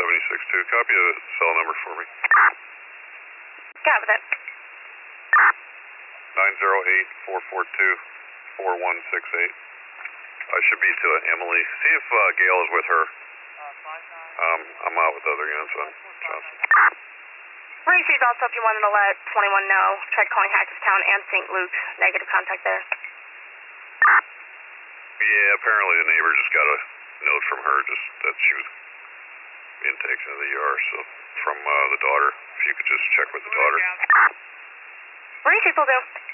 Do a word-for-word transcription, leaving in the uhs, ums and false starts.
seventy-six two. Copy the cell number for me. Copy that. nine zero eight, four four two, four one six eight. I should be to Emily. See if uh, Gail is with her. Um, I'm out with other units on Johnson. Repeat also if you wanted to let twenty-one know. Tried calling Hackettstown and Saint Luke's. Negative contact there. Yeah, apparently the neighbor just got a note from her just that she was being taken to the E R, so from uh, the daughter. If you could just check with the daughter. Repeat will do.